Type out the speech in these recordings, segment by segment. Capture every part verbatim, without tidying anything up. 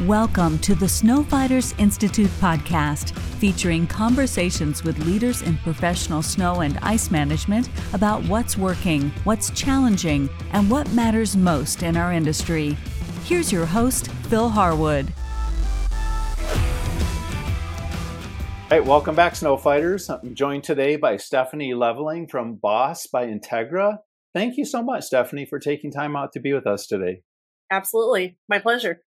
Welcome to the Snow Fighters Institute podcast, featuring conversations with leaders in professional snow and ice management about what's working, what's challenging, and what matters most in our industry. Here's your host, Phil Harwood. All right, welcome back, Snow Fighters. I'm joined today by Stephanie Leveling from Boss by Integra. Thank you so much, Stephanie, for taking time out to be with us today. Absolutely. My pleasure.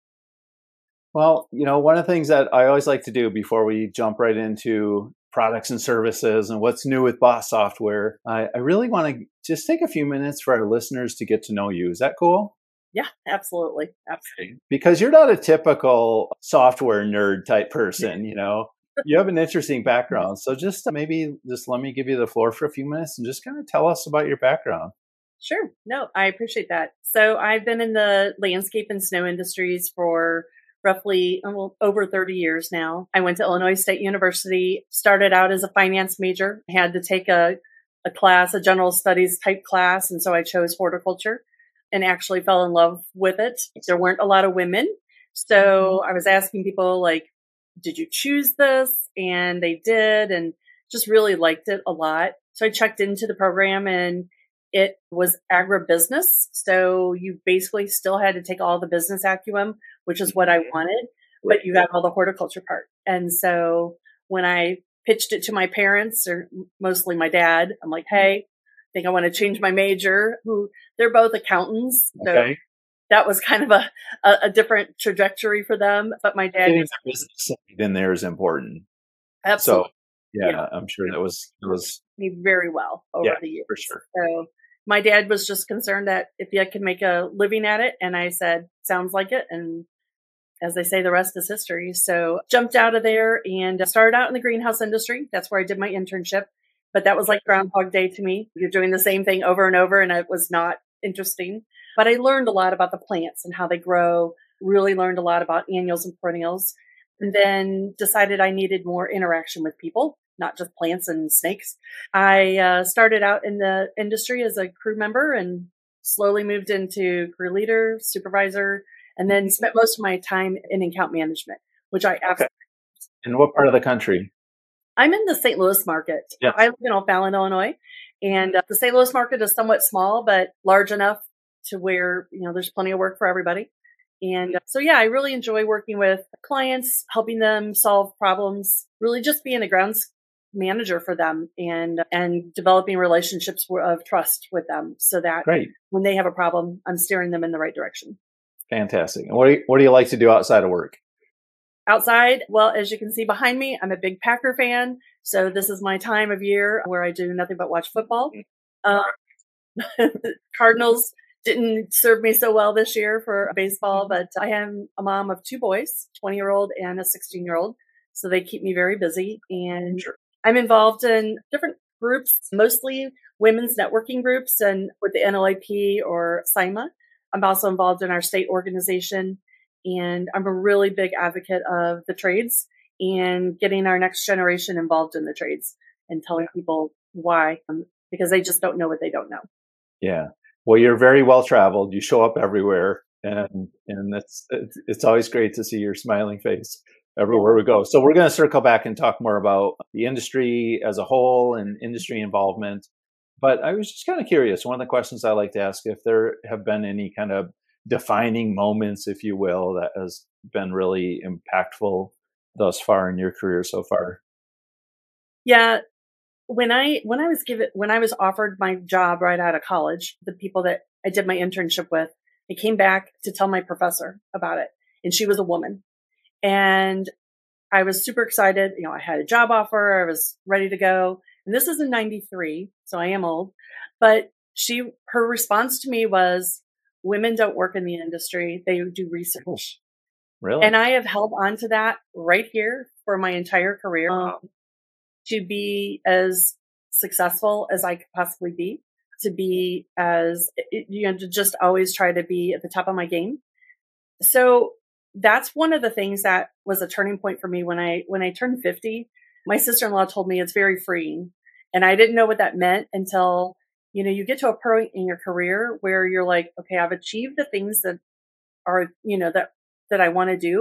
Well, you know, one of the things that I always like to do before we jump right into products and services and what's new with Boss software, I, I really want to just take a few minutes for our listeners to get to know you. Is that cool? Yeah, absolutely. Absolutely. Because you're not a typical software nerd type person, you know. You have an interesting background. So just maybe just let me give you the floor for a few minutes and just kind of tell us about your background. Sure. No, I appreciate that. So I've been in the landscape and snow industries for roughly well, over thirty years now. I went to Illinois State University, started out as a finance major, had to take a, a class, a general studies type class. And so I chose horticulture and actually fell in love with it. There weren't a lot of women. So I was asking people like, did you choose this? And they did, and just really liked it a lot. So I checked into the program, and it was agribusiness. So you basically still had to take all the business acumen, which is what I wanted, but you got all the horticulture part. And so when I pitched it to my parents, or mostly my dad, I'm like, hey, I think I want to change my major. Who they're both accountants. So okay. That was kind of a, a, a different trajectory for them. But my dad, getting the business side in there is important. Absolutely. So yeah, yeah. I'm sure that was that was me very well over yeah, the years. For sure. So my dad was just concerned that if I could make a living at it, and I said, sounds like it. And as they say, the rest is history. So jumped out of there and started out in the greenhouse industry. That's where I did my internship. But that was like Groundhog Day to me. You're doing the same thing over and over, and it was not interesting. But I learned a lot about the plants and how they grow, really learned a lot about annuals and perennials, and then decided I needed more interaction with people, not just plants and snakes. I uh, started out in the industry as a crew member and slowly moved into crew leader, supervisor, and then spent most of my time in account management, which I absolutely. Okay. And what part of the country? I'm in the Saint Louis market. Yes. I live in O'Fallon, Illinois, and uh, the Saint Louis market is somewhat small, but large enough to where, you know, there's plenty of work for everybody. And uh, so, yeah, I really enjoy working with clients, helping them solve problems, really just being a grounds manager for them and and developing relationships of trust with them so that Great. When they have a problem, I'm steering them in the right direction. Fantastic. And what do you, what do you like to do outside of work? Outside, well, as you can see behind me, I'm a big Packer fan. So this is my time of year where I do nothing but watch football. Uh, Cardinals didn't serve me so well this year for baseball, but I am a mom of two boys, twenty-year-old and a sixteen-year-old. So they keep me very busy. And Sure. I'm involved in different groups, mostly women's networking groups and with the N L A P or S I M A. I'm also involved in our state organization. And I'm a really big advocate of the trades and getting our next generation involved in the trades and telling people why, um, because they just don't know what they don't know. Yeah. Well, you're very well traveled. You show up everywhere, and and it's it's always great to see your smiling face everywhere we go. So we're going to circle back and talk more about the industry as a whole and industry involvement. But I was just kind of curious. One of the questions I like to ask, if there have been any kind of defining moments, if you will, that has been really impactful thus far in your career so far. Yeah. When I when I was given when I was offered my job right out of college, the people that I did my internship with, I came back to tell my professor about it, and she was a woman, and I was super excited. You know, I had a job offer, I was ready to go, and this is in ninety-three, so I am old. But she, her response to me was, "Women don't work in the industry; they do research." Really? And I have held on to that right here for my entire career. Um, to be as successful as I could possibly be, to be as, you know, to just always try to be at the top of my game. So that's one of the things that was a turning point for me when I, when I turned fifty. My sister-in-law told me it's very freeing. And I didn't know what that meant until, you know, you get to a point in your career where you're like, okay, I've achieved the things that are, you know, that, that I want to do.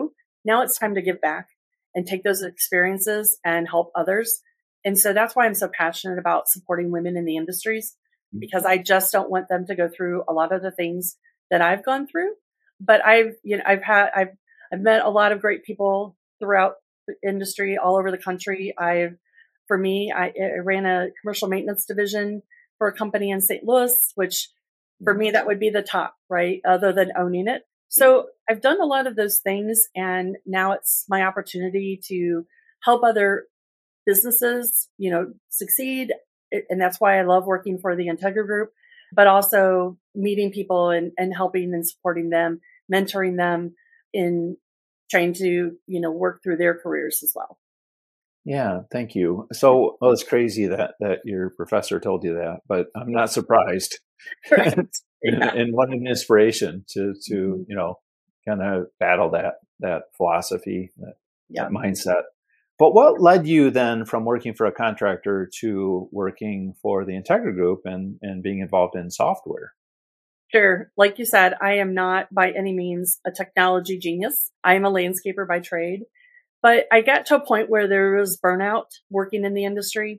Now it's time to give back and take those experiences and help others. And so that's why I'm so passionate about supporting women in the industries, because I just don't want them to go through a lot of the things that I've gone through. But I've, you know, I've had, I've, I've met a lot of great people throughout the industry all over the country. I've, for me, I, I ran a commercial maintenance division for a company in Saint Louis, which for me, that would be the top, right? Other than owning it. So I've done a lot of those things, and now it's my opportunity to help other businesses, you know, succeed. And that's why I love working for the Integra Group, but also meeting people and, and helping and supporting them, mentoring them in trying to, you know, work through their careers as well. Yeah, thank you. So, well, it's crazy that that your professor told you that, but I'm not surprised. Correct. and, Yeah. and what an inspiration to to you know kind of battle that that philosophy, that, Yeah. that mindset. But what led you then from working for a contractor to working for the Integra Group and and being involved in software? Sure. Like you said, I am not by any means a technology genius. I am a landscaper by trade. But I got to a point where there was burnout working in the industry,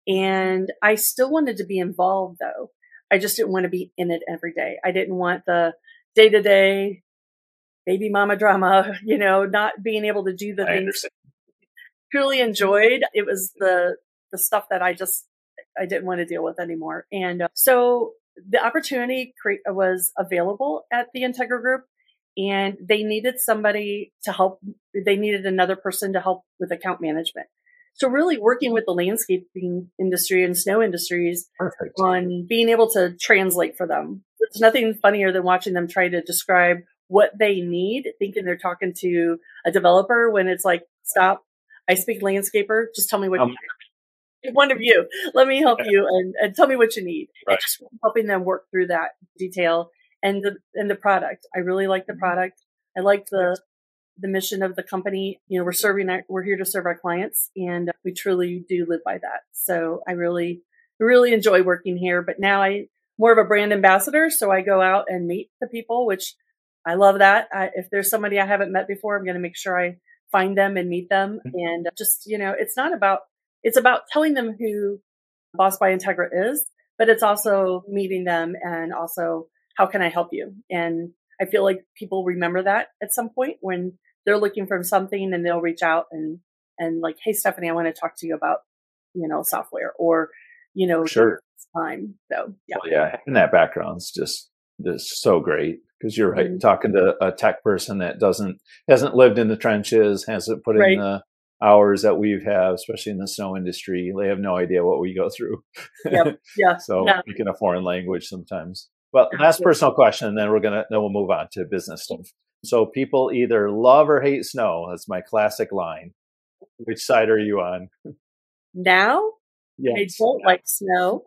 and I still wanted to be involved though. I just didn't want to be in it every day. I didn't want the day to day baby mama drama, you know, not being able to do the I things understand. I truly enjoyed. It was the, the stuff that I just, I didn't want to deal with anymore. And uh, so the opportunity cre- was available at the Integra Group, and they needed somebody to help. They needed another person to help with account management. So really working with the landscaping industry and snow industries Perfect. on being able to translate for them. There's nothing funnier than watching them try to describe what they need, thinking they're talking to a developer when it's like, stop, I speak landscaper, just tell me what Um, you need. One of you, let me help you and, and tell me what you need. Right. And just helping them work through that detail and the and the product. I really like the product. I like the the mission of the company. You know, we're serving our, we're here to serve our clients, and we truly do live by that. So I really really enjoy working here. But now I more of a brand ambassador, so I go out and meet the people, which I love that. I, if there's somebody I haven't met before, I'm going to make sure I find them and meet them. And just, you know, it's not about, it's about telling them who Boss by Integra is, but it's also meeting them and also how can I help you? And I feel like people remember that at some point when they're looking for something, and they'll reach out and, and like, hey, Stephanie, I want to talk to you about, you know, software or, you know, Sure. time. So yeah. Well, yeah, and that background's just just so great, because you're right. Mhm. Talking to a tech person that doesn't hasn't lived in the trenches, hasn't put Right. in the hours that we have, especially in the snow industry, they have no idea what we go through. Yep. Yeah. So Yeah. speaking a foreign language sometimes. Well, last Absolutely. personal question, and then we're gonna then we'll move on to business stuff. So people either love or hate snow. That's my classic line. Which side are you on? Now I Yes. don't like snow.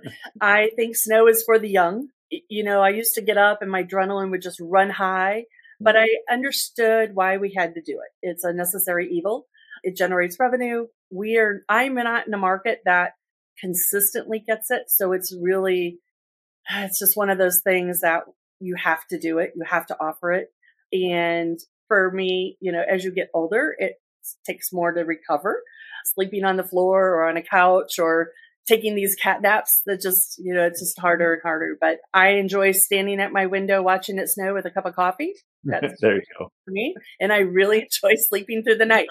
I think snow is for the young. Y- You know, I used to get up and my adrenaline would just run high, but I understood why we had to do it. It's a necessary evil. It generates revenue. We are, I'm not in a market that consistently gets it. So it's really, it's just one of those things that you have to do it. You have to offer it. And for me, you know, as you get older, it takes more to recover. Sleeping on the floor or on a couch or taking these cat naps that just, you know, it's just harder and harder. But I enjoy standing at my window watching it snow with a cup of coffee. That's There you go. for me. And I really enjoy sleeping through the night.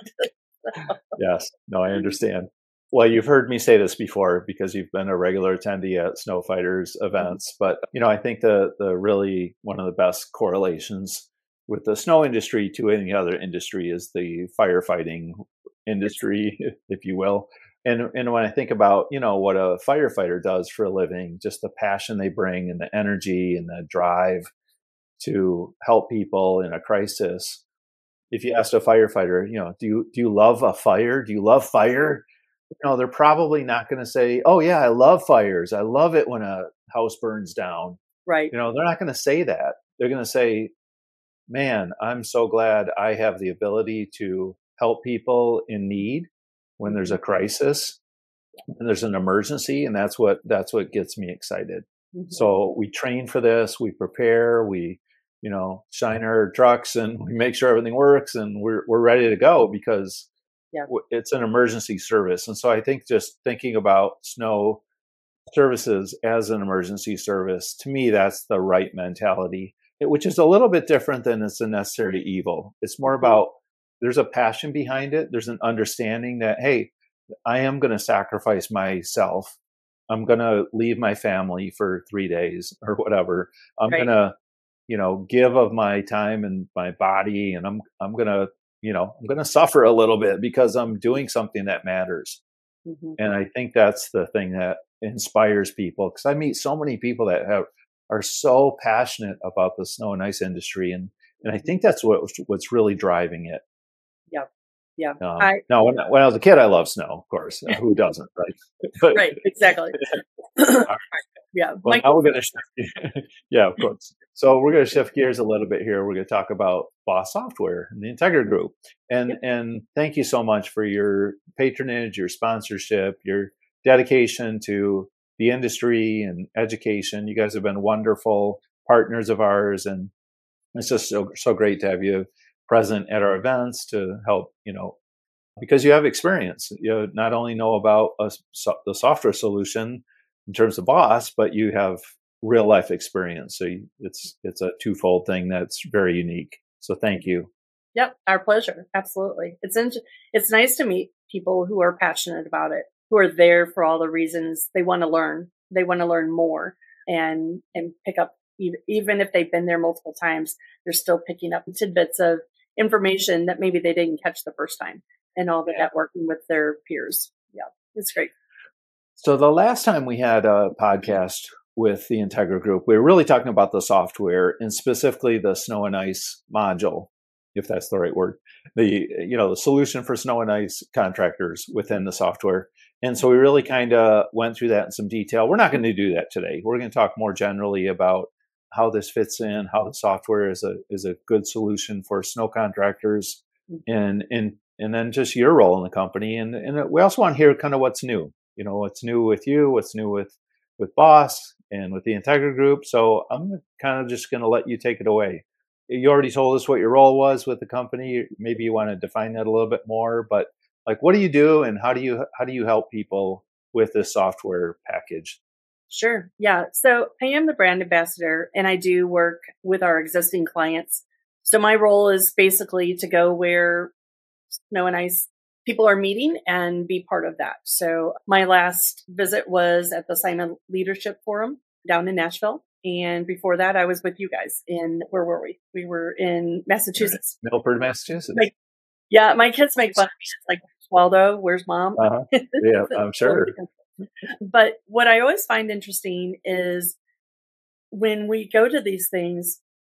Yes. No, I understand. Well, you've heard me say this before because you've been a regular attendee at Snow Fighters events, but you know, I think the the really one of the best correlations with the snow industry to any other industry is the firefighting industry, if you will. And and when I think about, you know, what a firefighter does for a living, just the passion they bring and the energy and the drive to help people in a crisis. If you asked a firefighter, you know, do you do you love a fire? Do you love fire? You know, they're probably not going to say, "Oh yeah, I love fires. I love it when a house burns down." Right. You know, they're not going to say that. They're going to say, "Man, I'm so glad I have the ability to help people in need when there's a crisis and there's an emergency," and that's what that's what gets me excited. Mhm. So we train for this, we prepare, we you know, shine our trucks and we make sure everything works and we're we're ready to go because Yeah. it's an emergency service. And so I think just thinking about snow services as an emergency service, to me, that's the right mentality, which is a little bit different than it's a necessary evil. It's more about there's a passion behind it. There's an understanding that, hey, I am going to sacrifice myself. I'm going to leave my family for three days or whatever. I'm Right. going to, you know, give of my time and my body, and I'm I'm going to, you know, I'm going to suffer a little bit because I'm doing something that matters. Mhm. And I think that's the thing that inspires people, because I meet so many people that have are so passionate about the snow and ice industry, and and I think that's what what's really driving it. Yeah. Yeah. Um, I now, when, when I was a kid, I loved snow, of course. Who doesn't, right? But, right. Exactly. Yeah. well, My now we're going to shift. Yeah, of course. So we're going to shift gears a little bit here. We're going to talk about Boss Software and the Integra Group. And Yep. and thank you so much for your patronage, your sponsorship, your dedication to the industry and education. You guys have been wonderful partners of ours, and it's just so so great to have you present at our events to help, you know, because you have experience. You not only know about a, so, the software solution in terms of Boss, but you have real life experience. So you, it's it's a twofold thing that's very unique. So thank you. Yep, our pleasure. Absolutely. It's in, it's nice to meet people who are passionate about it, who are there for all the reasons they want to learn. They want to learn more and and pick up, even, even if they've been there multiple times, they're still picking up tidbits of information that maybe they didn't catch the first time, and all the Yeah. networking with their peers. Yeah, it's great. So the last time we had a podcast with the Integra Group, we were really talking about the software and specifically the snow and ice module, if that's the right word, the, you know, the solution for snow and ice contractors within the software. And so we really kind of went through that in some detail. We're not going to do that today. We're going to talk more generally about how this fits in, how the software is a is a good solution for snow contractors, and and and then just your role in the company. And and we also want to hear kind of what's new. You know, what's new with you, what's new with with Boss and with the Integra Group. So I'm kind of just going to let you take it away. You already told us what your role was with the company. Maybe you want to define that a little bit more, but like, what do you do, and how do you how do you help people with this software package? Sure. Yeah. So I am the brand ambassador, and I do work with our existing clients. So my role is basically to go where snow and ice people are meeting and be part of that. So my last visit was at the Simon Leadership Forum down in Nashville. And before that, I was with you guys in, where were we? We were in Massachusetts. Milford, Massachusetts. Like, yeah, my kids make fun of me. It's like, Waldo, where's mom? Uh-huh. Yeah, I'm sure. But what I always find interesting is when we go to these things,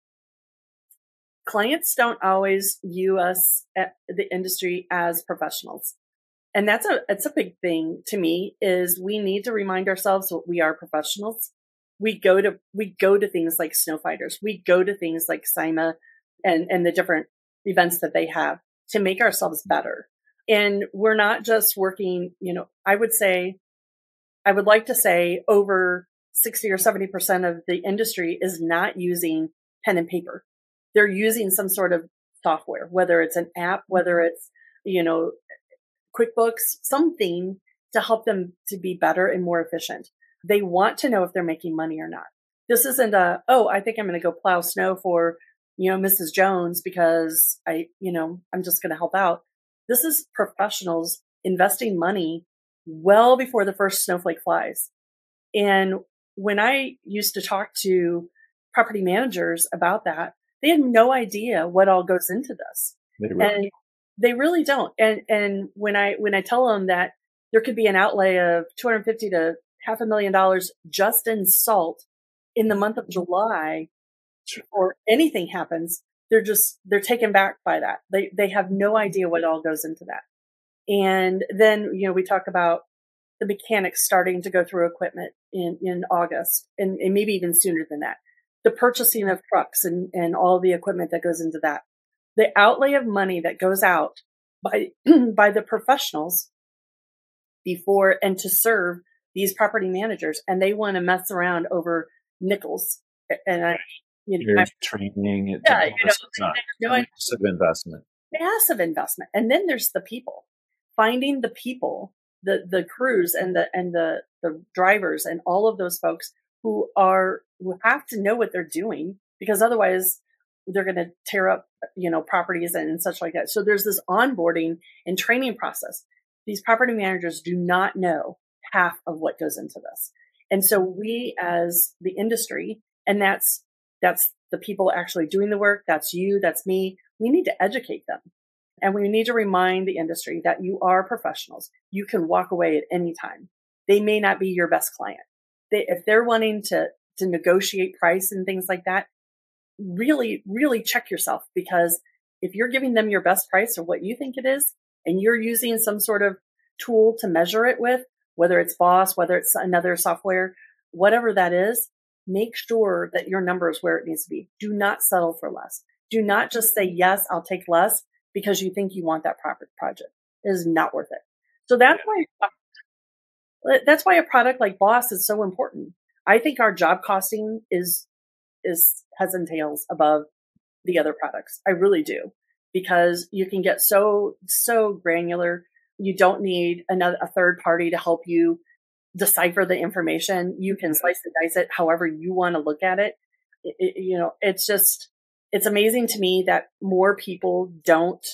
clients don't always view us at the industry as professionals. And that's a, it's a big thing to me, is we need to remind ourselves that we are professionals. We go to, we go to things like Snow Fighters. We go to things like SIMA and, and the different events that they have to make ourselves better. And we're not just working, you know, I would say, I would like to say over sixty or seventy percent of the industry is not using pen and paper. They're using some sort of software, whether it's an app, whether it's, you know, QuickBooks, something to help them to be better and more efficient. They want to know if they're making money or not. This isn't a, oh, I think I'm going to go plow snow for, you know, Missus Jones because I, you know, I'm just going to help out. This is professionals investing money well before the first snowflake flies. And when I used to talk to property managers about that, they had no idea what all goes into this. They really, And they really don't. And and when I when I tell them that there could be an outlay of two hundred fifty to half a million dollars just in salt in the month of July, Sure. or anything happens, they're just they're taken back by that. They they have no idea what all goes into that. And then, you know, we talk about the mechanics starting to go through equipment in, in August and, and maybe even sooner than that. The purchasing of trucks and, and all the equipment that goes into that. The outlay of money that goes out by, by the professionals before and to serve these property managers. And they want to mess around over nickels. And I, You know, Your I, training, it's yeah, you know, not they're doing massive investment. massive investment. And then there's the people, finding the people, the, the crews and the, and the, the drivers and all of those folks who are, who have to know what they're doing, because otherwise they're going to tear up, you know, properties and, and such like that. So there's this onboarding and training process. These property managers do not know half of what goes into this. And so we as the industry, and that's, that's the people actually doing the work. That's you, that's me. We need to educate them. And we need to remind the industry that you are professionals. You can walk away at any time. They may not be your best client. They, if they're wanting to, to negotiate price and things like that, really, really check yourself, because if you're giving them your best price or what you think it is, and you're using some sort of tool to measure it with, whether it's Boss, whether it's another software, whatever that is, make sure that your number is where it needs to be. Do not settle for less. Do not just say, yes, I'll take less because you think you want that proper project. It is not worth it. So that's why, that's why a product like Boss is so important. I think our job costing is, is heads and tails above the other products. I really do, because you can get so, so granular. You don't need another, a third party to help you decipher the information. You can slice and dice it however you want to look at it. It, it. You know, it's just, it's amazing to me that more people don't,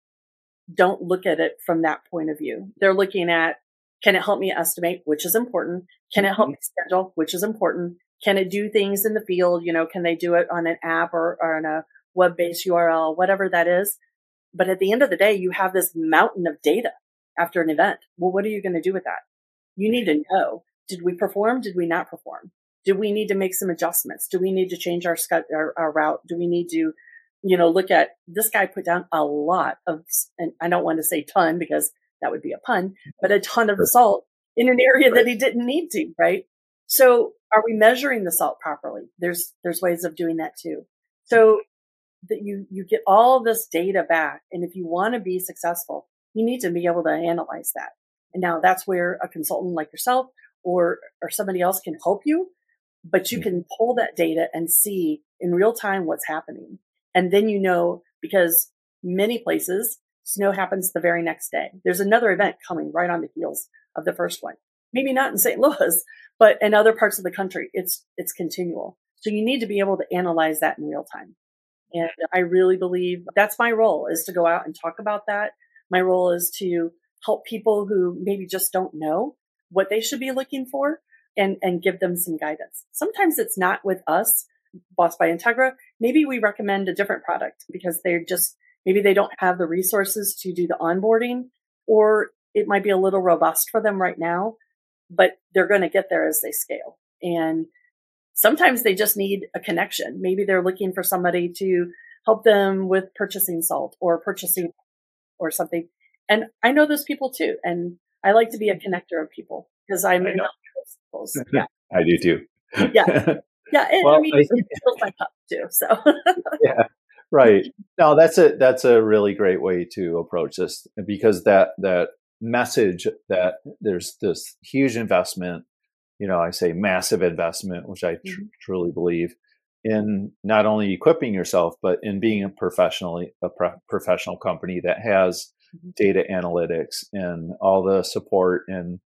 don't look at it from that point of view. They're looking at, can it help me estimate, which is important? Can it help me schedule, which is important? Can it do things in the field? You know, can they do it on an app or, or on a web-based U R L, whatever that is? But at the end of the day, you have this mountain of data after an event. Well, what are you going to do with that? You need to know, did we perform? Did we not perform? Do we need to make some adjustments? Do we need to change our, our, our route? Do we need to, you know, look at, this guy put down a lot of, and I don't want to say ton because that would be a pun, but a ton of salt in an area that he didn't need to, right? So are we measuring the salt properly? There's, there's ways of doing that too. So that you, you get all this data back. And if you want to be successful, you need to be able to analyze that. And now that's where a consultant like yourself or, or somebody else can help you, but you can pull that data and see in real time what's happening. And then, you know, because many places snow happens the very next day. There's another event coming right on the heels of the first one. Maybe not in Saint Louis, but in other parts of the country, it's, it's continual. So you need to be able to analyze that in real time. And I really believe that's my role, is to go out and talk about that. My role is to help people who maybe just don't know what they should be looking for and, and give them some guidance. Sometimes it's not with us, Boss by Integra. Maybe we recommend a different product because they're just, maybe they don't have the resources to do the onboarding, or it might be a little robust for them right now, but they're going to get there as they scale. And sometimes they just need a connection. Maybe they're looking for somebody to help them with purchasing salt or purchasing or something. And I know those people too. And I like to be a connector of people because I'm in those circles. Yeah. I do too. Yeah. Yeah. And well, I mean, I think, it fills my cup too. So yeah, right. No, that's a, that's a really great way to approach this, because that, that message that there's this huge investment, you know, I say massive investment, which I tr- mm-hmm. truly believe in, not only equipping yourself, but in being a professionally, a pro- professional company that has mm-hmm. data analytics and all the support and,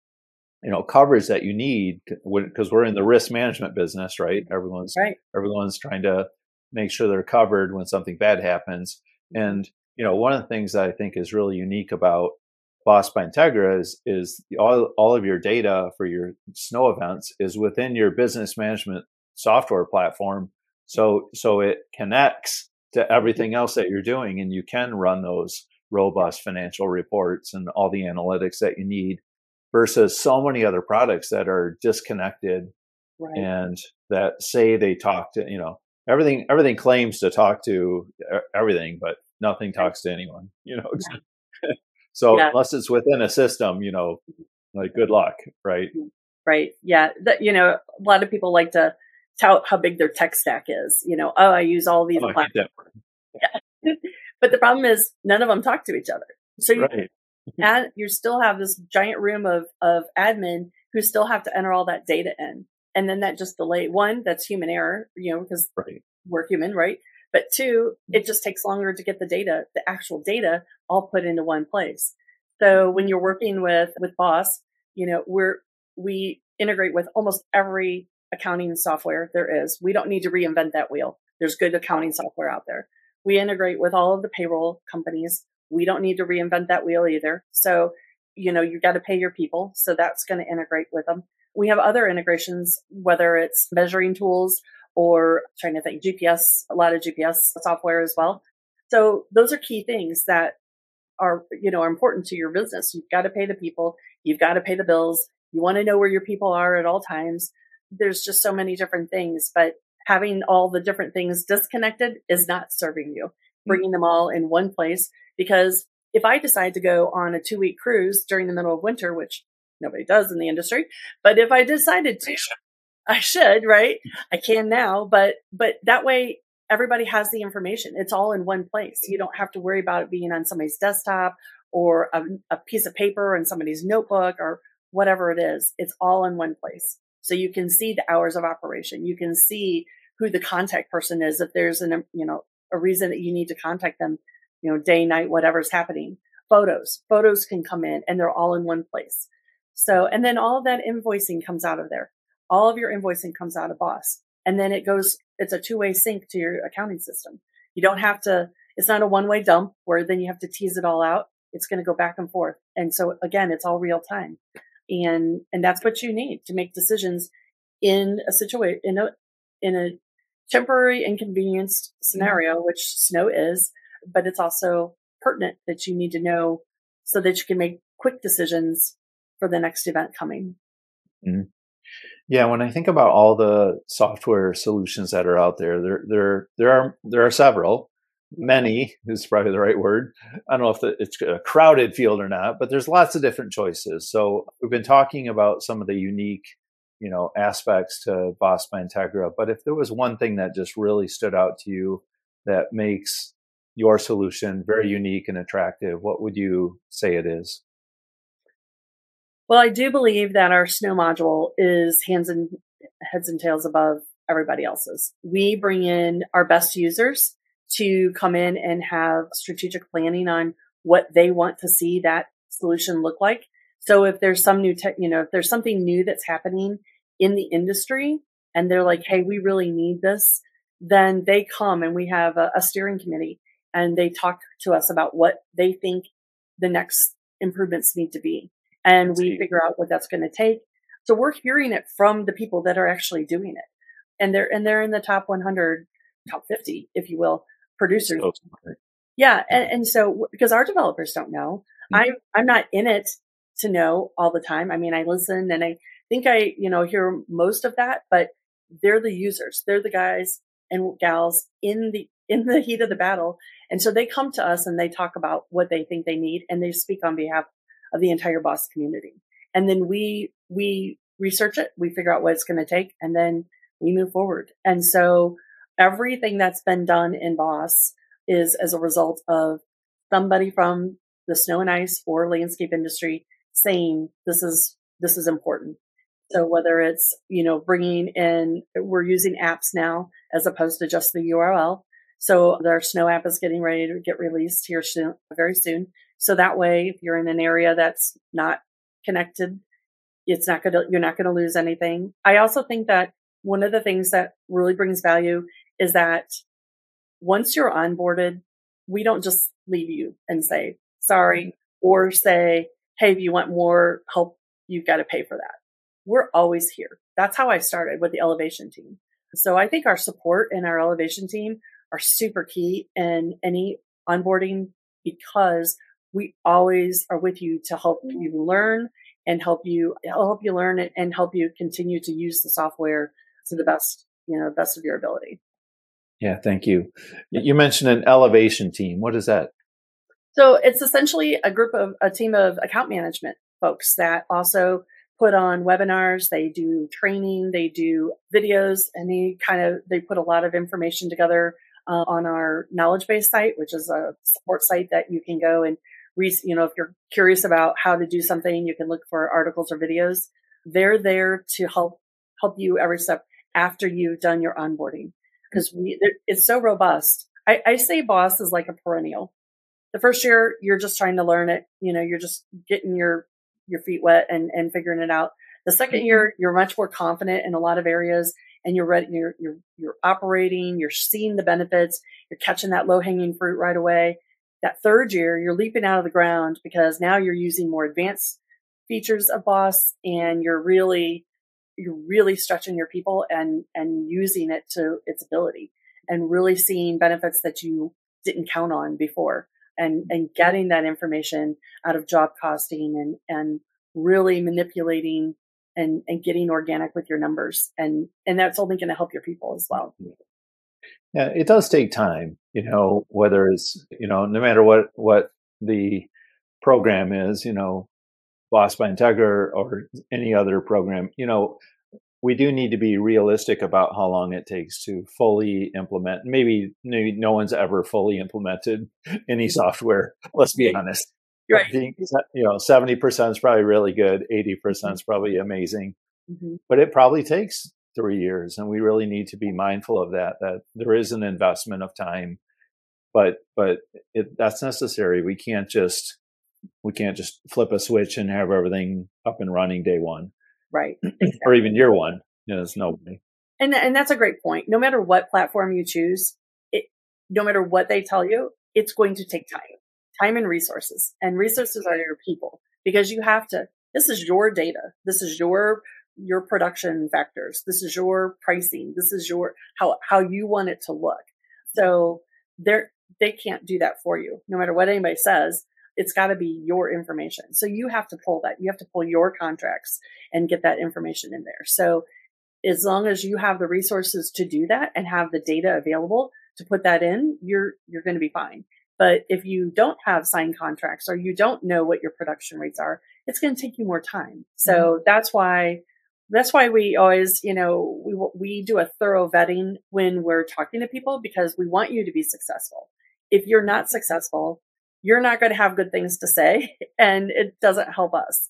you know, coverage that you need, because we're in the risk management business, right? Everyone's, right. everyone's trying to make sure they're covered when something bad happens. And, you know, one of the things that I think is really unique about Boss by Integra is, is all, all of your data for your snow events is within your business management software platform. So, so it connects to everything else that you're doing, and you can run those robust financial reports and all the analytics that you need, versus so many other products that are disconnected right. and that say they talk to, you know, everything, everything claims to talk to everything, but nothing talks to anyone, you know? Yeah. So yeah. unless it's within a system, you know, like good luck, right? Right. Yeah. That, you know, a lot of people like to tout how big their tech stack is. You know, oh, I use all these oh, platforms. Yeah. But the problem is none of them talk to each other. So you, right. add, you still have this giant room of, of admin who still have to enter all that data in. And then that just delay one, that's human error, you know, because Right. we're human, right? But two, it just takes longer to get the data, the actual data all put into one place. So when you're working with, with Boss, you know, we're, we integrate with almost every accounting software there is. We don't need to reinvent that wheel. There's good accounting software out there. We integrate with all of the payroll companies. We don't need to reinvent that wheel either. So, you know, you got to pay your people. So that's going to integrate with them. We have other integrations, whether it's measuring tools or trying to think G P S, a lot of G P S software as well. So those are key things that are, you know, are important to your business. You've got to pay the people. You've got to pay the bills. You want to know where your people are at all times. There's just so many different things, but having all the different things disconnected is not serving you. Bringing them all in one place, because if I decide to go on a two week cruise during the middle of winter, which nobody does in the industry, but if I decided to, I should, right? I can now, but, but that way everybody has the information. It's all in one place. You don't have to worry about it being on somebody's desktop or a, a piece of paper in somebody's notebook or whatever it is. It's all in one place. So you can see the hours of operation. You can see who the contact person is. If there's an, you know, a reason that you need to contact them, you know, day, night, whatever's happening. Photos, photos can come in and they're all in one place. So, and then all of that invoicing comes out of there. All of your invoicing comes out of Boss. And then it goes, it's a two-way sync to your accounting system. You don't have to, it's not a one-way dump where then you have to tease it all out. It's going to go back and forth. And so again, it's all real time. And, and that's what you need to make decisions in a situation, in a, in a temporary inconvenienced scenario, which snow is, but it's also pertinent that you need to know so that you can make quick decisions for the next event coming. Mm-hmm. Yeah, when I think about all the software solutions that are out there, there there there are there are several, many is probably the right word. I don't know if the, it's a crowded field or not, but there's lots of different choices. So we've been talking about some of the unique, you know, aspects to Boss by Integra. But if there was one thing that just really stood out to you that makes your solution very unique and attractive, what would you say it is? Well, I do believe that our snow module is hands and heads and tails above everybody else's. We bring in our best users to come in and have strategic planning on what they want to see that solution look like. So if there's some new tech, you know, if there's something new that's happening in the industry and they're like, hey, we really need this, then they come and we have a, a steering committee and they talk to us about what they think the next improvements need to be. And we figure out what that's going to take. So we're hearing it from the people that are actually doing it. And they're, and they're in the top one hundred, top fifty, if you will, producers. Oh, yeah. And, and so, because our developers don't know, mm-hmm. I, I'm not in it to know all the time. I mean, I listen and I think I, you know, hear most of that, but they're the users. They're the guys and gals in the, in the heat of the battle. And so they come to us and they talk about what they think they need and they speak on behalf of the entire Boss community. And then we, we research it, we figure out what it's going to take, and then we move forward. And so everything that's been done in Boss is as a result of somebody from the snow and ice or landscape industry saying, this is, this is important. So whether it's, you know, bringing in, we're using apps now as opposed to just the U R L. So our snow app is getting ready to get released here soon, very soon. So that way, if you're in an area that's not connected, it's not going to, you're not going to lose anything. I also think that one of the things that really brings value is that once you're onboarded, we don't just leave you and say, sorry, or say, hey, if you want more help, you've got to pay for that. We're always here. That's how I started with the Elevation team. So I think our support and our Elevation team are super key in any onboarding because we always are with you to help you learn and help you help you learn it and help you continue to use the software to the best, you know, best of your ability. Yeah, thank you. You mentioned an Elevation team. What is that? So it's essentially a group of a team of account management folks that also put on webinars. They do training, they do videos, and they kind of they put a lot of information together uh, on our knowledge base site, which is a support site that you can go and you know, if you're curious about how to do something, you can look for articles or videos. They're there to help help you every step after you've done your onboarding. Because we, it's so robust. I, I say BOSS is like a perennial. The first year, you're just trying to learn it. You know, you're just getting your, your feet wet and, and figuring it out. The second year, you're much more confident in a lot of areas, and you're ready. You're, you're, you're operating, you're seeing the benefits, you're catching that low hanging fruit right away. That third year, you're leaping out of the ground because now you're using more advanced features of BOSS, and you're really, you're really stretching your people and, and using it to its ability, and really seeing benefits that you didn't count on before, and, and getting that information out of job costing, and, and really manipulating and, and getting organic with your numbers. And, and that's only going to help your people as well. Yeah, it does take time, you know, whether it's, you know, no matter what, what the program is, you know, BOSS by Integra or any other program, you know, we do need to be realistic about how long it takes to fully implement. Maybe, maybe no one's ever fully implemented any software. Let's be honest. Right. You know, seventy percent is probably really good. eighty percent is probably amazing. Mm-hmm. But it probably takes three years. And we really need to be mindful of that, that there is an investment of time, but, but it, that's necessary. We can't just, we can't just flip a switch and have everything up and running day one. Right. Exactly. Or even year one. You know, there's no way. And, and that's a great point. No matter what platform you choose, it, no matter what they tell you, it's going to take time, time and resources. And resources are your people, because you have to, this is your data. This is your, your production vectors. This is your pricing. This is your, how, how you want it to look. So they're, they can't do that for you. No matter what anybody says, it's got to be your information. So you have to pull that. You have to pull your contracts and get that information in there. So as long as you have the resources to do that and have the data available to put that in, you're, you're going to be fine. But if you don't have signed contracts, or you don't know what your production rates are, it's going to take you more time. So mm-hmm. that's why, that's why we always, you know, we, we do a thorough vetting when we're talking to people, because we want you to be successful. If you're not successful, you're not going to have good things to say, and it doesn't help us.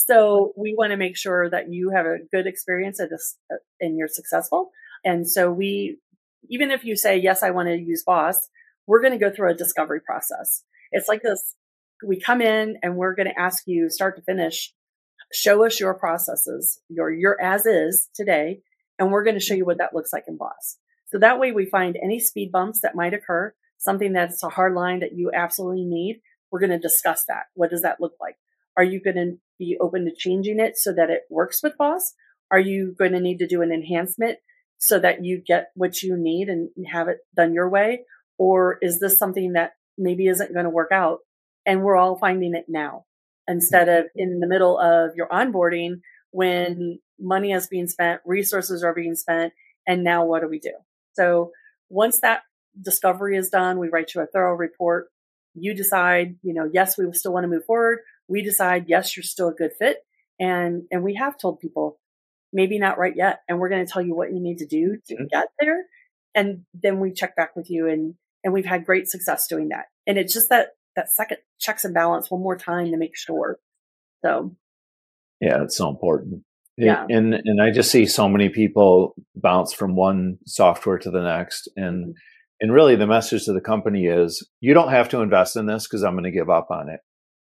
So we want to make sure that you have a good experience at this, and you're successful. And so we, even if you say, yes, I want to use BOSS, we're going to go through a discovery process. It's like this. We come in and we're going to ask you start to finish, show us your processes, your, your as is today. And we're going to show you what that looks like in BOSS. So that way we find any speed bumps that might occur, something that's a hard line that you absolutely need. We're going to discuss that. What does that look like? Are you going to be open to changing it so that it works with BOSS? Are you going to need to do an enhancement so that you get what you need and have it done your way? Or is this something that maybe isn't going to work out? And we're all finding it now, instead of in the middle of your onboarding when money is being spent, resources are being spent, and now what do we do? So once that discovery is done, we write you a thorough report. You decide, you know, yes, we still want to move forward. We decide, yes, you're still a good fit. And, and we have told people, maybe not right yet. And we're going to tell you what you need to do to mm-hmm. get there. And then we check back with you, and, and we've had great success doing that. And it's just that, that second checks and balance one more time to make sure. So. Yeah, it's so important. Yeah. And, and I just see so many people bounce from one software to the next. And, mm-hmm. And really the message to the company is, you don't have to invest in this because I'm going to give up on it.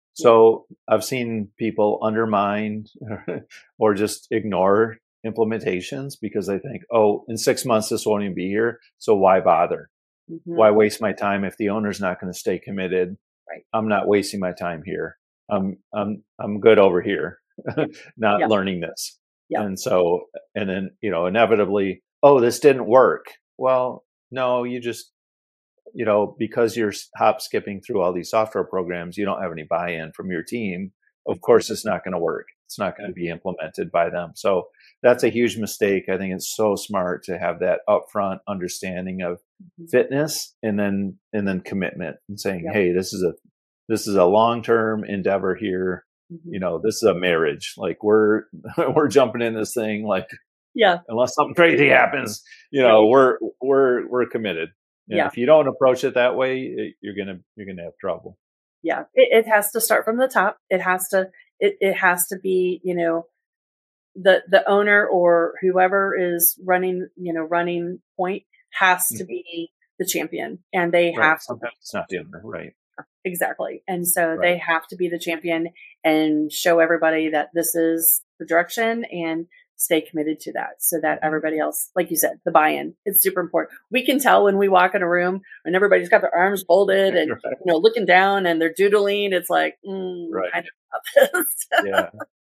So I've seen people undermine or just ignore implementations because they think, oh, in six months, this won't even be here. So why bother? Mm-hmm. Why waste my time if the owner's not going to stay committed? Right. I'm not wasting my time here. I'm, I'm, I'm good over here, not yeah. learning this. Yeah. And so, and then, you know, inevitably, oh, this didn't work. Well, no, you just, you know, because you're hop skipping through all these software programs, you don't have any buy-in from your team. Of course, it's not going to work. It's not going to be implemented by them. So that's a huge mistake. I think it's so smart to have that upfront understanding of fitness and then, and then commitment and saying, yeah. hey, this is a, this is a long-term endeavor here. Mm-hmm. You know, this is a marriage. Like we're, we're jumping in this thing like, yeah, unless something crazy happens, you know, we're, we're, we're committed. And yeah. if you don't approach it that way, it, you're going to, you're going to have trouble. Yeah. It, it has to start from the top. It has to, it, it has to be, you know, the the owner or whoever is running, you know, running point has to be the champion, and they Right. have to Sometimes it's not the owner. Right. exactly. And so Right. they have to be the champion and show everybody that this is the direction and stay committed to that so that Mhm. everybody else, like you said, the buy-in, it's super important. We can tell when we walk in a room and everybody's got their arms folded and, Right. you know, looking down and they're doodling. It's like, mm, Right. I don't know about this. Yeah.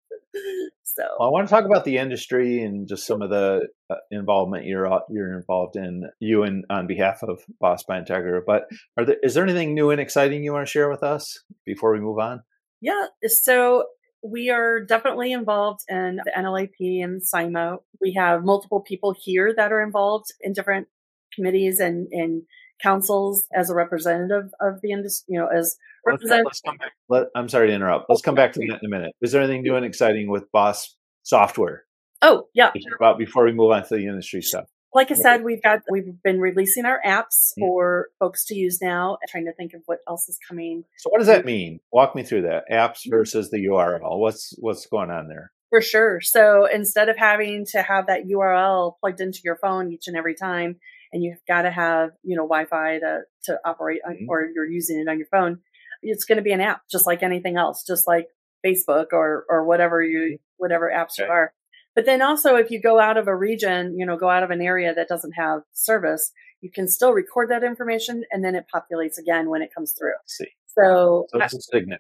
So, Well, I want to talk about the industry and just some of the uh, involvement you're uh, you're involved in, you and on behalf of Boss by Integra. But are there is there anything new and exciting you want to share with us before we move on? yeah. So we are definitely involved in the N L A P and S I M O. We have multiple people here that are involved in different committees and, and councils as a representative of the industry, you know, as Let's, representative. let's come back. Let, I'm sorry to interrupt. Let's come back to that in a minute. Is there anything new and exciting with Boss software Oh, yeah. to hear about before we move on to the industry stuff? Like I said, we've got, we've been releasing our apps Mm. for folks to use now. I'm trying to think of what else is coming. So what does that mean? Walk me through that. Apps versus the U R L. What's what's going on there? For sure. So instead of having to have that U R L plugged into your phone each and every time, and you've got to have, you know, Wi-Fi to, to operate on, Mhm. or you're using it on your phone, it's going to be an app just like anything else, just like Facebook or, or whatever you, whatever apps you Okay. are. But then also if you go out of a region, you know, go out of an area that doesn't have service, you can still record that information and then it populates again when it comes through. Let's see. So, So this is Signet.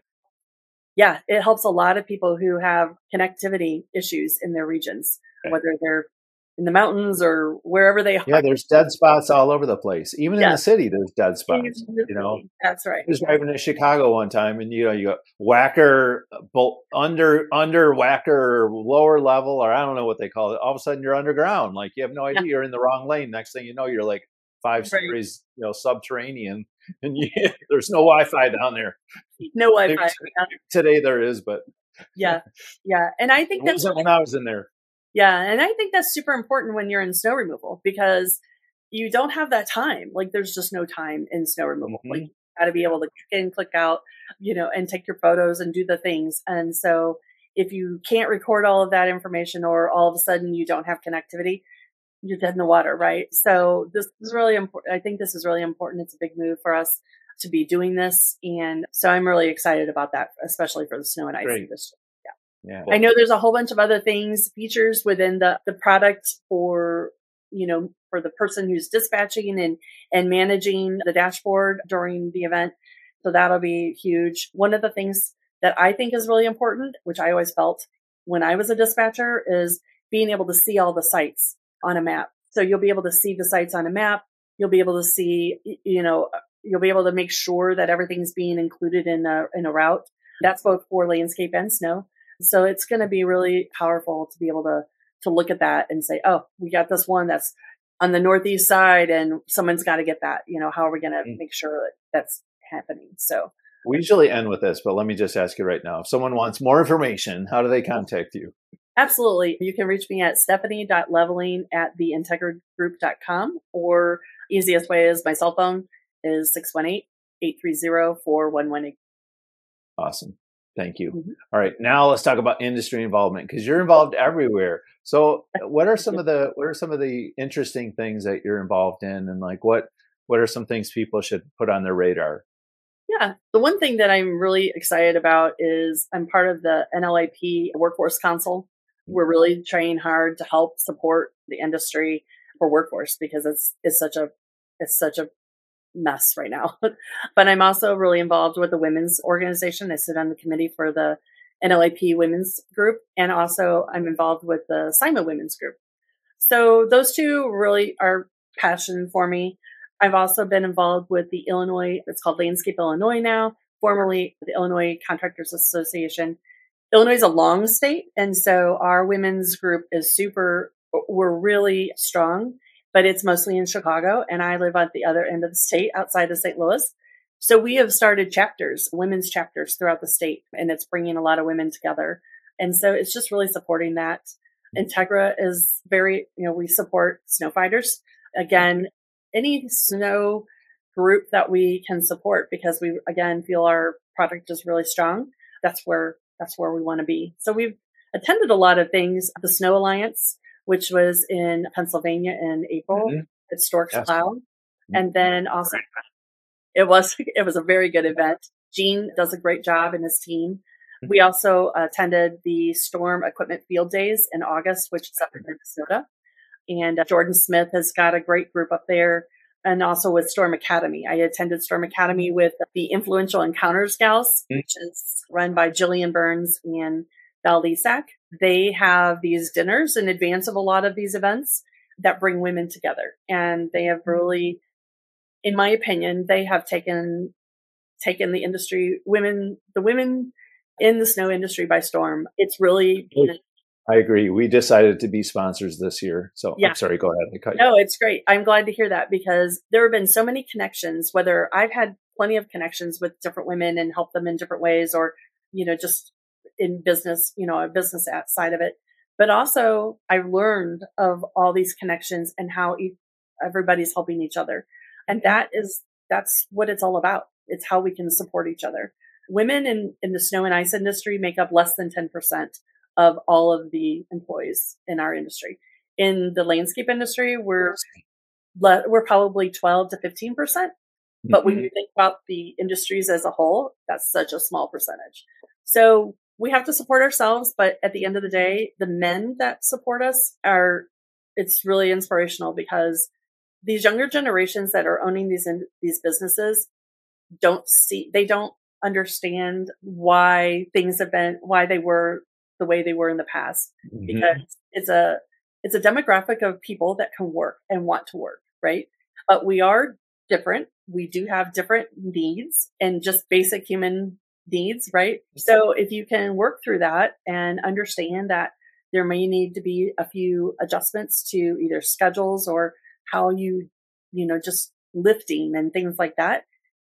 yeah, it helps a lot of people who have connectivity issues in their regions, Okay. whether they're in the mountains or wherever they are. Yeah, there's dead spots all over the place. Even in the Yes. city, there's dead spots. You know, That's right. I was driving to Chicago one time, and you know, you go whacker, bolt under, under whacker, lower level, or I don't know what they call it. All of a sudden, you're underground. Like you have no idea. Yeah. You're in the wrong lane. Next thing you know, you're like five Right. stories, you know, subterranean, and you, there's no Wi-Fi down there. No Wi-Fi. Maybe today there is, but Yeah, yeah, and I think it that's wasn't when I was in there. yeah, and I think that's super important when you're in snow removal because you don't have that time. Like there's just no time in snow removal. Mhm. Like you got to be able to click in, click out, you know, and take your photos and do the things. And so if you can't record all of that information or all of a sudden you don't have connectivity, you're dead in the water, right? So this is really important. I think this is really important. It's a big move for us to be doing this. And so I'm really excited about that, especially for the snow and ice Great. industry. Yeah. I know there's a whole bunch of other things, features within the, the product for, you know, for the person who's dispatching and, and managing the dashboard during the event. So that'll be huge. One of the things that I think is really important, which I always felt when I was a dispatcher, is being able to see all the sites on a map. So you'll be able to see the sites on a map. You'll be able to see, you know, you'll be able to make sure that everything's being included in a, in a route. That's both for landscape and snow. So it's going to be really powerful to be able to, to look at that and say, oh, we got this one that's on the northeast side and someone's got to get that. You know, how are we going to Mm. make sure that that's happening? So We usually end with this, but let me just ask you right now. If someone wants more information, how do they contact you? absolutely. You can reach me at stephanie.leveling at the integra group dot com, or easiest way is my cell phone is six one eight, eight three zero, four one one eight. Awesome. Thank you. Mhm. All right, now let's talk about industry involvement because you're involved everywhere. So, what are some of the what are some of the interesting things that you're involved in, and like what what are some things people should put on their radar? Yeah. The one thing that I'm really excited about is I'm part of the N L A P Workforce Council. We're really trying hard to help support the industry for workforce because it's it's such a it's such a mess right now. But I'm also really involved with the women's organization. I sit on the committee for the N L A P women's group, and also I'm involved with the S I M O women's group. So those two really are passion for me. I've also been involved with the Illinois, it's called Landscape Illinois now, formerly the Illinois Contractors Association. Illinois is a long state, and so our women's group is super, we're really strong, but it's mostly in Chicago, and I live at the other end of the state outside of Saint Louis. So we have started chapters, women's chapters throughout the state, and it's bringing a lot of women together. And so it's just really supporting that. Integra is very, you know, we support snow fighters. Again, any snow group that we can support because we, again, feel our product is really strong. That's where, that's where we want to be. So we've attended a lot of things. The Snow Alliance, which was in Pennsylvania in April Mm-hmm. at Storks Yes. Plow. And then also it was it was a very good event. Gene does a great job and his team. We also attended the Storm Equipment Field Days in August, which is up in Minnesota. And uh, Jordan Smith has got a great group up there. And also with Storm Academy. I attended Storm Academy with the Influential Encounters Gals, which is run by Jillian Burns and Val Lisak. They have these dinners in advance of a lot of these events that bring women together. And they have really, in my opinion, they have taken taken the industry, women, the women in the snow industry by storm. It's really... I agree. We decided to be sponsors this year. So yeah. I'm sorry, go ahead. I cut you. No, it's great. I'm glad to hear that because there have been so many connections, whether I've had plenty of connections with different women and helped them in different ways or, you know, just in business, you know, a business side of it. But also I've learned of all these connections and how e- everybody's helping each other. And that is, that's what it's all about. It's how we can support each other. Women in, in the snow and ice industry make up less than ten percent of all of the employees in our industry. In the landscape industry, we're we're probably twelve to fifteen percent. But when you think about the industries as a whole, that's such a small percentage. So we have to support ourselves. But at the end of the day, the men that support us are, it's really inspirational because these younger generations that are owning these in, these businesses don't see, they don't understand why things have been, why they were the way they were in the past, mm-hmm. because it's a, it's a demographic of people that can work and want to work, right? But we are different. We do have different needs and just basic human needs, right? So if you can work through that and understand that there may need to be a few adjustments to either schedules or how you, you know, just lifting and things like that.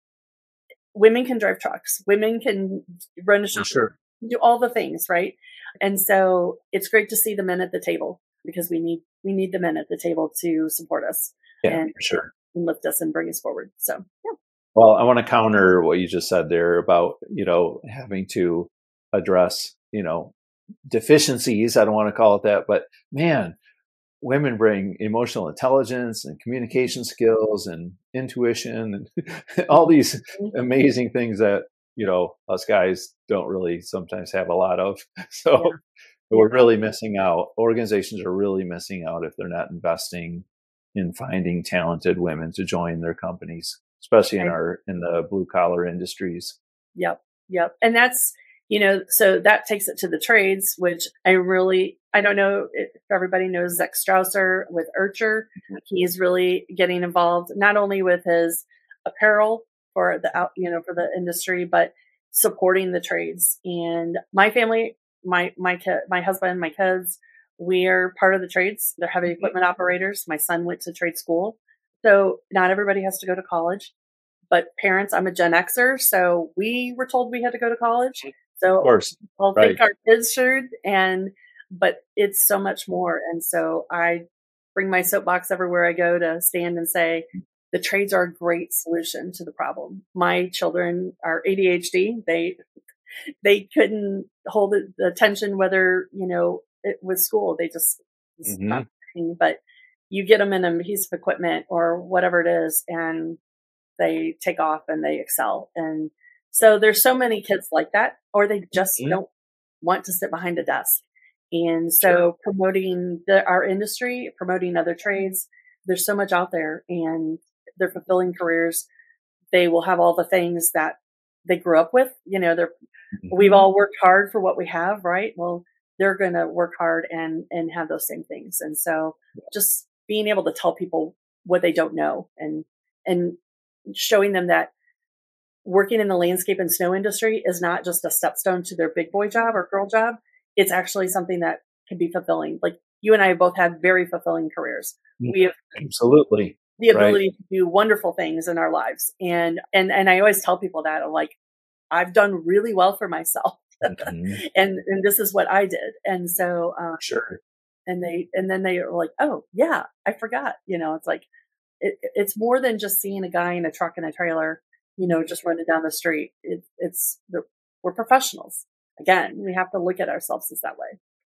Women can drive trucks. Women can run a shop, sure. do all the things, right? And so it's great to see the men at the table because we need we need the men at the table to support us yeah, and for sure. lift us and bring us forward. So yeah. Well, I want to counter what you just said there about, you know, having to address, you know, deficiencies. I don't want to call it that, but man, women bring emotional intelligence and communication skills and intuition and all these amazing things that, you know, us guys don't really sometimes have a lot of. So yeah. we're really missing out. Organizations are really missing out if they're not investing in finding talented women to join their companies, especially in our, in the blue collar industries. Yep. Yep. And that's, you know, so that takes it to the trades, which I really, I don't know if everybody knows Zach Strausser with Urcher. Mm-hmm. He's really getting involved, not only with his apparel for the out, you know, for the industry, but supporting the trades. And my family, my, my, my husband, my kids, we are part of the trades. They're heavy equipment operators. My son went to trade school. So not everybody has to go to college, but parents, I'm a Gen Xer. So we were told we had to go to college. So of course, I'll right. think our kids should. And, but it's so much more. And so I bring my soapbox everywhere I go to stand and say, the trades are a great solution to the problem. My children are A D H D. They, they couldn't hold the attention, whether, you know, it was school. They just, mm-hmm. not, but you get them in a piece of equipment or whatever it is, and they take off and they excel. And so there's so many kids like that, or they just mm-hmm. don't want to sit behind a desk. And so sure. promoting the, our industry, promoting other trades, there's so much out there, and they're fulfilling careers. They will have all the things that they grew up with. You know, they're, mm-hmm. we've all worked hard for what we have, right? Well, they're going to work hard and, and have those same things. And so just being able to tell people what they don't know and, and showing them that working in the landscape and snow industry is not just a stepstone to their big boy job or girl job. It's actually something that can be fulfilling. Like you and I both have very fulfilling careers. We have absolutely the ability right. to do wonderful things in our lives. And, and, and I always tell people that I'm like, I've done really well for myself. Mm-hmm. and, and this is what I did. And so, uh, sure. And they, and then they were like, oh yeah, I forgot, you know, it's like, it, it's more than just seeing a guy in a truck and a trailer, you know, just running down the street. It, it's, we're professionals. Again, we have to look at ourselves as that way.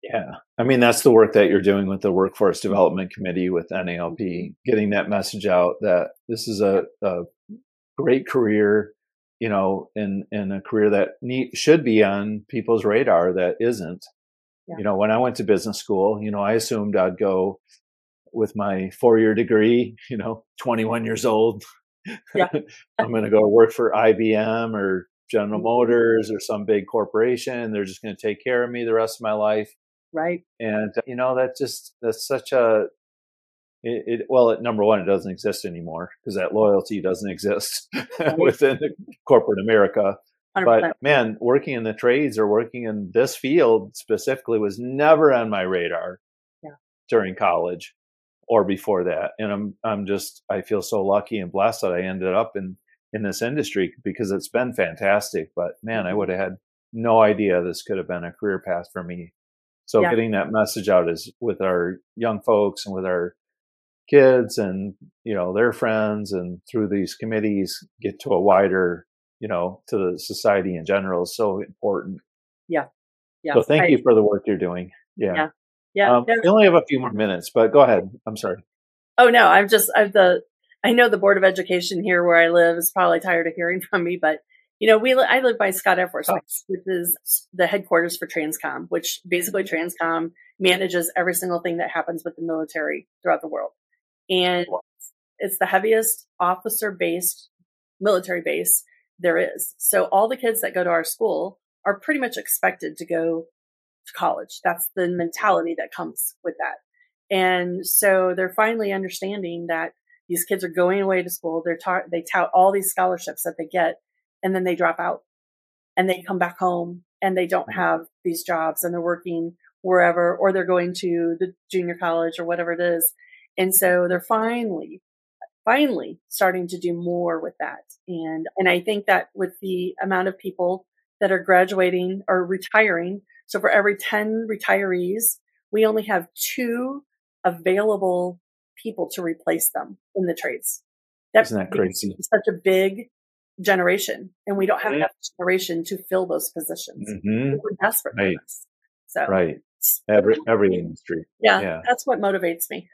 Yeah. I mean, that's the work that you're doing with the Workforce Development Committee with N A L P, getting that message out that this is a, a great career, you know, in, in a career that need, should be on people's radar that isn't. Yeah. You know, when I went to business school, you know, I assumed I'd go with my four-year degree, you know, twenty-one years old. Yeah. I'm going to go work for I B M or General Motors or some big corporation. They're just going to take care of me the rest of my life. Right. And, you know, that just, that's such a, it, it well, it, number one, it doesn't exist anymore because that loyalty doesn't exist within corporate America. one hundred percent. But man, working in the trades or working in this field specifically was never on my radar yeah. during college or before that. And I'm, I'm just, I feel so lucky and blessed that I ended up in, in this industry because it's been fantastic. But man, I would have had no idea this could have been a career path for me. So yeah. getting that message out is with our young folks and with our kids and, you know, their friends and through these committees get to a wider, you know, to the society in general is so important. Yeah. Yeah. So thank I, you for the work you're doing. Yeah. Yeah. yeah um, we only have a few more minutes, but go ahead. I'm sorry. Oh, no, I'm just, I've the, I know the Board of Education here where I live is probably tired of hearing from me, but you know, we I live by Scott Air Force Base, which is the headquarters for Transcom, which basically Transcom manages every single thing that happens with the military throughout the world. And it's the heaviest officer-based military base there is. So all the kids that go to our school are pretty much expected to go to college. That's the mentality that comes with that. And so they're finally understanding that these kids are going away to school. They're ta- they tout all these scholarships that they get. And then they drop out and they come back home and they don't have these jobs and they're working wherever, or they're going to the junior college or whatever it is. And so they're finally, finally starting to do more with that. And, and I think that with the amount of people that are graduating or retiring, so for every ten retirees, we only have two available people to replace them in the trades. That's Isn't that crazy? Such a big generation, and we don't have enough generation to fill those positions. Mm-hmm. We're desperate right. for this. So right, every every industry. Yeah, yeah. That's what motivates me.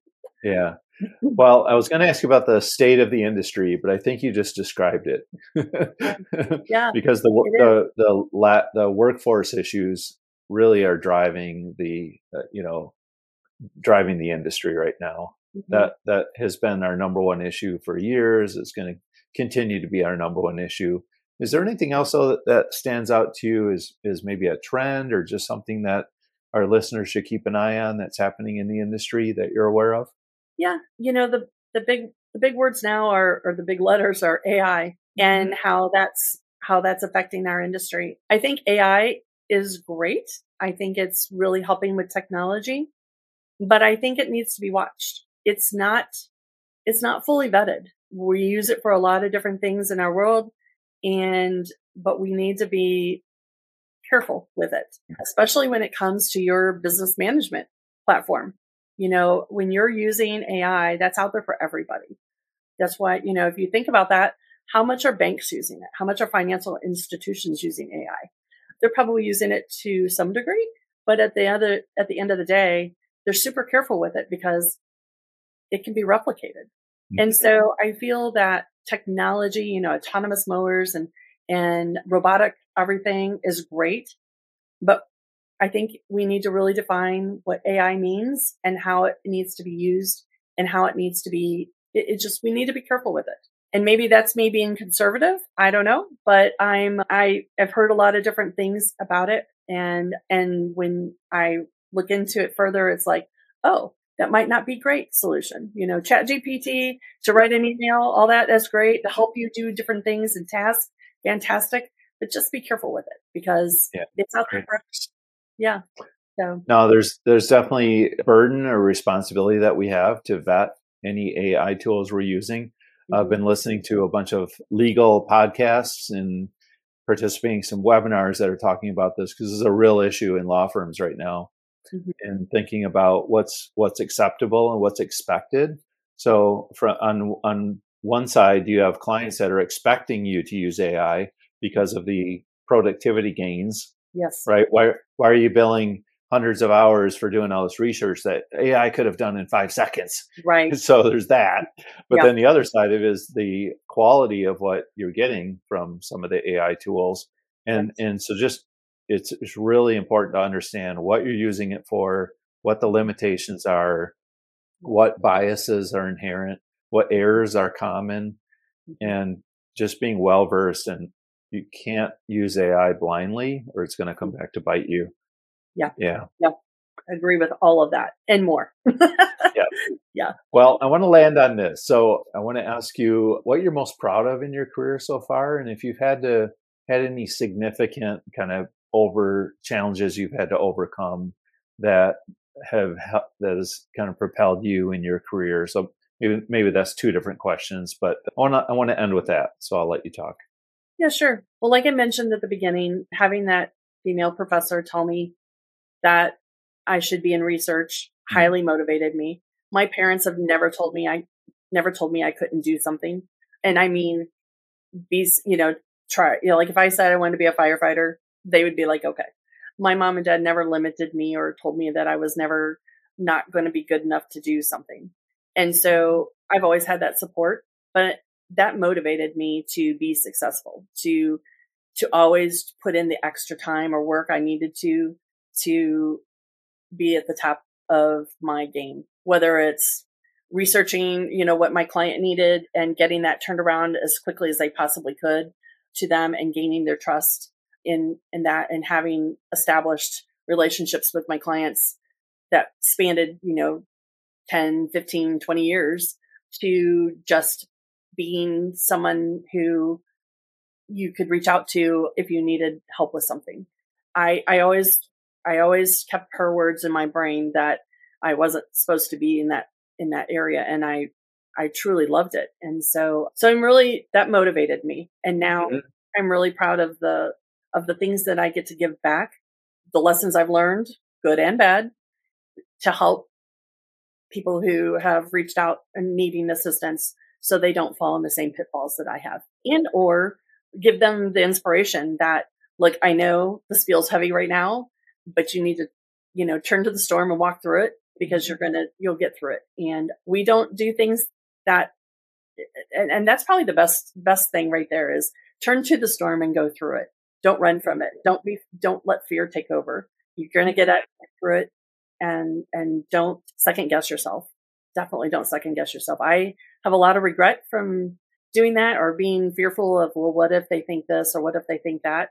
Yeah. Well, I was going to ask you about the state of the industry, but I think you just described it. Yeah, because the the the, la- the workforce issues really are driving the uh, you know driving the industry right now. Mm-hmm. That that has been our number one issue for years. It's going to continue to be our number one issue. Is there anything else though, that, that stands out to you as, as maybe a trend or just something that our listeners should keep an eye on that's happening in the industry that you're aware of? Yeah. You know, the, the big, the big words now are, or the big letters are A I and how that's, how that's affecting our industry. I think A I is great. I think it's really helping with technology, but I think it needs to be watched. It's not, it's not fully vetted. We use it for a lot of different things in our world, and but we need to be careful with it, especially when it comes to your business management platform. You know, when you're using A I, that's out there for everybody. That's why, you know, if you think about that, how much are banks using it? How much are financial institutions using A I? They're probably using it to some degree, but at the other, at the end of the day, they're super careful with it because it can be replicated. And so I feel that technology, you know, autonomous mowers and, and robotic everything is great, but I think we need to really define what A I means and how it needs to be used and how it needs to be, it, it just, we need to be careful with it. And maybe that's me being conservative. I don't know, but I'm, I have heard a lot of different things about it. And, and when I look into it further, it's like, oh, that might not be a great solution. You know, Chat G P T to write an email, all that, that's great to help you do different things and tasks. Fantastic. But just be careful with it because yeah, it's out there for us. Yeah. So no, there's, there's definitely a burden or responsibility that we have to vet any A I tools we're using. Mm-hmm. I've been listening to a bunch of legal podcasts and participating in some webinars that are talking about this because this is a real issue in law firms right now. Mm-hmm. And thinking about what's what's acceptable and what's expected. So, for, on on one side, you have clients that are expecting you to use A I because of the productivity gains. Yes. Right. Why why are you billing hundreds of hours for doing all this research that A I could have done in five seconds. Right. So there's that. But Yeah. then the other side of it is the quality of what you're getting from some of the A I tools. And Yes. and so just it's it's really important to understand what you're using it for, what the limitations are, what biases are inherent, what errors are common, and just being well versed. And you can't use A I blindly or it's going to come back to bite you. Yeah. Yeah. Yep. Agree with all of that and more. Yeah. Yeah. Well, I want to land on this. So I want to ask you what you're most proud of in your career so far, and if you've had to had any significant kind of over challenges you've had to overcome that have hel- that has kind of propelled you in your career. So maybe maybe that's two different questions, but I want to I want to end with that. So I'll let you talk. Yeah, sure. Well, like I mentioned at the beginning, having that female professor tell me that I should be in research highly motivated me. My parents have never told me I never told me I couldn't do something. And I mean, these, you know, try, you know, like if I said I wanted to be a firefighter, they would be like, okay. My mom and dad never limited me or told me that I was never not going to be good enough to do something. And so I've always had that support, but that motivated me to be successful, to, to always put in the extra time or work I needed to, to be at the top of my game, whether it's researching, you know, what my client needed and getting that turned around as quickly as I possibly could to them and gaining their trust in, in that and having established relationships with my clients that spanned, you know, ten, fifteen, twenty years to just being someone who you could reach out to if you needed help with something. I, I always, I always kept her words in my brain that I wasn't supposed to be in that, in that area. And I, I truly loved it. And so, so I'm really, that motivated me. And now mm-hmm. I'm really proud of the, of the things that I get to give back, the lessons I've learned, good and bad, to help people who have reached out and needing assistance so they don't fall in the same pitfalls that I have, and or give them the inspiration that, look, I know this feels heavy right now, but you need to, you know, turn to the storm and walk through it because you're going to, you'll get through it. And we don't do things that, and, and that's probably the best, best thing right there is turn to the storm and go through it. Don't run from it. Don't be, don't let fear take over. You're going to get at, through it, and, and don't second guess yourself. Definitely don't second guess yourself. I have a lot of regret from doing that or being fearful of, well, what if they think this or what if they think that?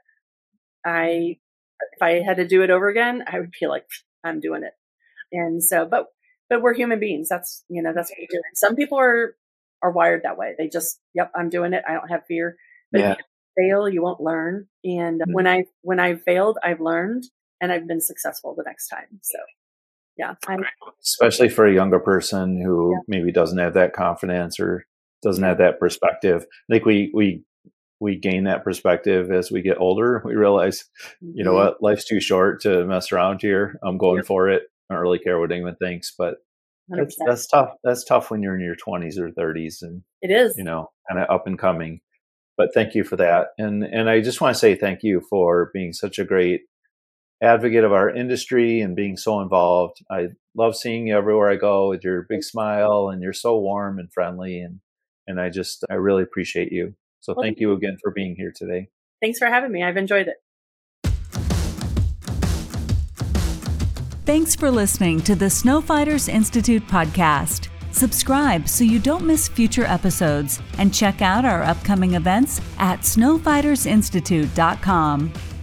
I, if I had to do it over again, I would be like, I'm doing it. And so, but, but we're human beings. That's, you know, that's what we do. Some people are, are wired that way. They just, yep, I'm doing it. I don't have fear. But yeah. if you fail, you won't learn. And mm-hmm. when I, when I failed, I've learned and I've been successful the next time. So yeah. I'm, Especially for a younger person who yeah. maybe doesn't have that confidence or doesn't have that perspective. I think we, we, we gain that perspective as we get older. We realize, mm-hmm. you know what, life's too short to mess around here. I'm going yep. for it. I don't really care what anyone thinks, but that's, that's tough. That's tough when you're in your twenties or thirties and it is, you know, kind of up and coming. But thank you for that. And, and I just want to say thank you for being such a great advocate of our industry and being so involved. I love seeing you everywhere I go with your big smile, and you're so warm and friendly. And, and I just, I really appreciate you. So well, thank you again for being here today. Thanks for having me. I've enjoyed it. Thanks for listening to the Snow Fighters Institute podcast. Subscribe so you don't miss future episodes, and check out our upcoming events at snow fighters institute dot com.